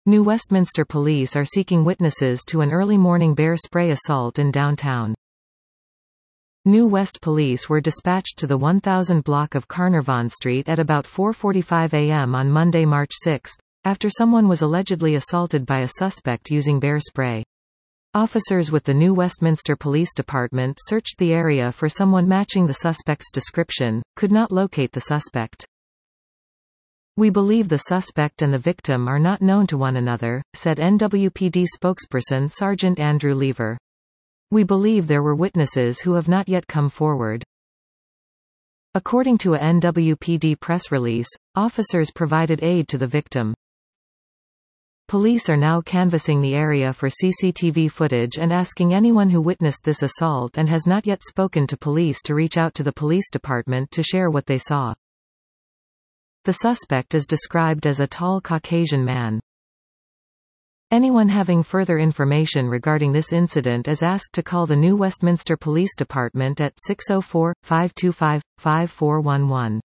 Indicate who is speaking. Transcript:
Speaker 1: New Westminster Police are seeking witnesses to an early morning bear spray assault in downtown. New West Police were dispatched to the 1000 block of Carnarvon Street at about 4:45 a.m. on Monday, March 6, after someone was allegedly assaulted by a suspect using bear spray. Officers with the New Westminster Police Department searched the area for someone matching the suspect's description, could not locate the suspect. "We believe the suspect and the victim are not known to one another," said NWPD spokesperson Sergeant Andrew Lever. "We believe there were witnesses who have not yet come forward." According to a NWPD press release, officers provided aid to the victim. Police are now canvassing the area for CCTV footage and asking anyone who witnessed this assault and has not yet spoken to police to reach out to the police department to share what they saw. The suspect is described as a tall Caucasian man. Anyone having further information regarding this incident is asked to call the New Westminster Police Department at 604-525-5411.